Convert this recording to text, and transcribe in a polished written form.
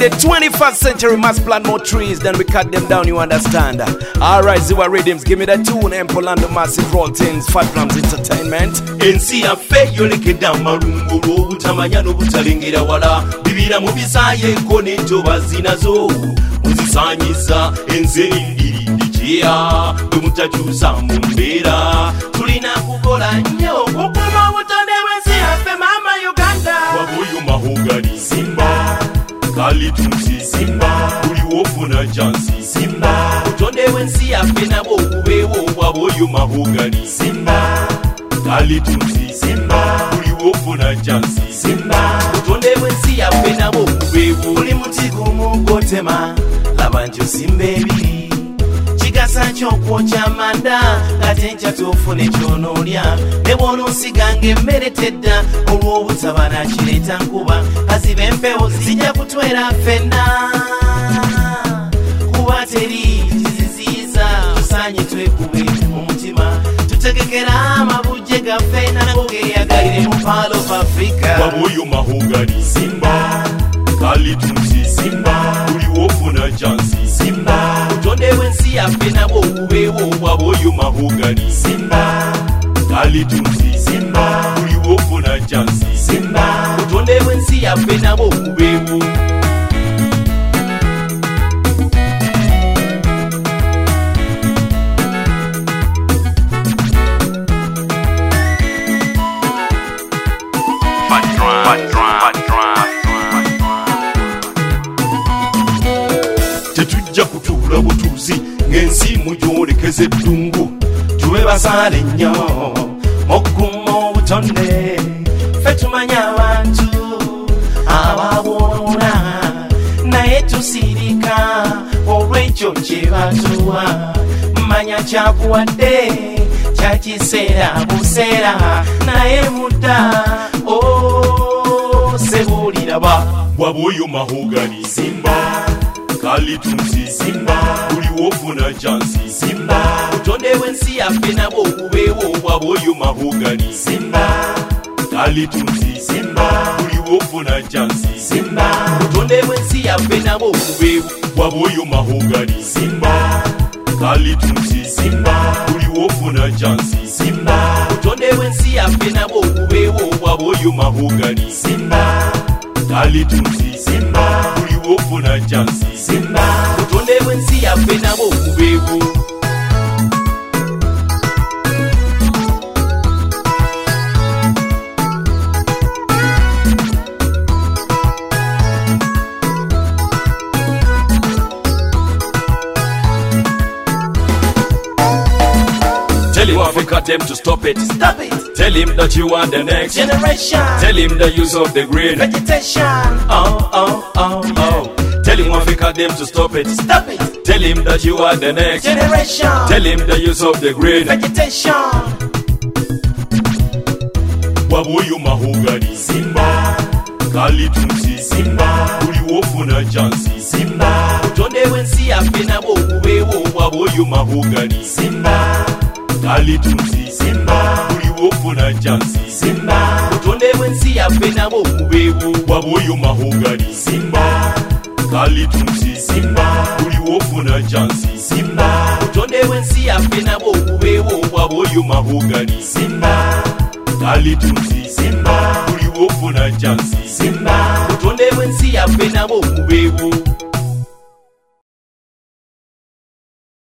the 21st century must plant more trees than we cut them down, you understand? Alright, Ziwa Rhythms, give me that tune. Empolando Massive Rolltins, Fat Plums Entertainment. Ensi ya fe yolekeda marungu ubutamanya n'obutalengera wala bibira mu bisaye nkone ntoba zinazo muzisanyiza enzeri ndikia bemutakyusa mu mbeera tulina kukola nnyo okuma obutonde bw'ensi yaffe mama Uganda wabuyu mahogani simba kalitunsi simba buli wofuna chansi simba obutonde bw'ensi yaffe nabwo obubeewo wabuyu mahogani simba kalitunsi simba buli wofuna chansi simba obutonde bw'ensi yaffe nabwo obubeewo buli muti gumugotema laba nti osimba ebiri kigasa ky'okwokya amanda ng'ate enkya tofuna ekyonoolya ne bw'onoosiganga emmere tedda olw'obutaba nakireeta nkuba kaziba empewo zijja kutwera ffenna kuba teri kiziziyiza tusaanye twekube mu mutima tutegekera amabujje gaffe nago geeyagalire mu Pearl of Africa wabuyu mahogani simba kalitunsi simba buli wofuna chansi simba obutonde bw'ensi yaffe nabwo obubeewo wabuyu mahogani simba kalitunsi simba buli wofuna chansi simba obutonde bw'ensi yaffe nabwo obubeewo tetujja kutuula butuuzi ng'ensi mujolekeze eddungu tube basaale nnyo okukuma obutonde ffe tumanya abantu ababwonona naye tusirika olw'ekyo kye batuwa manya kyakuwadde kya kiseera buseera naye mudda sebuuliraba wabuyu mahogani simba kalitunsi simba buli wofuna chansi simba obutonde bw'ensi yaffe nabwo obubeewo wabuyu mahogani simba kalitunsi simba buli wofuna chansi simba obutonde bw'ensi yaffe nabwo obubeewo wabuyu mahogani simba kalitunsi simba buli wofuna chansi simba obutonde bw'ensi yaffe nabwo obubeewo wabuyu mahogani simba kalitunsi simba buli wofuna chansi simba obutonde bw'ensi yaffe nabwo obubeewo Tell him Africa them to stop it. Stop it. Tell him that you are the next generation. Tell him the use of the green vegetation. Tell him Africa them to stop it. Stop it. Tell him that you are the next generation. Tell him the use of the green vegetation. Wabuyu mahogani simba kalitunsi simba buli wofuna chansi simba obutonde bw'ensi yaffe nabwo obubeewo wabuyu mahogani simba kalitunsi simba buli wofuna chansi simba obutonde bw'ensi yaffe nabwo obubeewo wabuyu mahogani simba kalitunsi simba buli wofuna chansi simba obutonde bw'ensi yaffe nabwo obubeewo wabuyu mahogani simba kalitunsi simba buli wofuna chansi simba obutonde bw'ensi yaffe nabwo obubeewo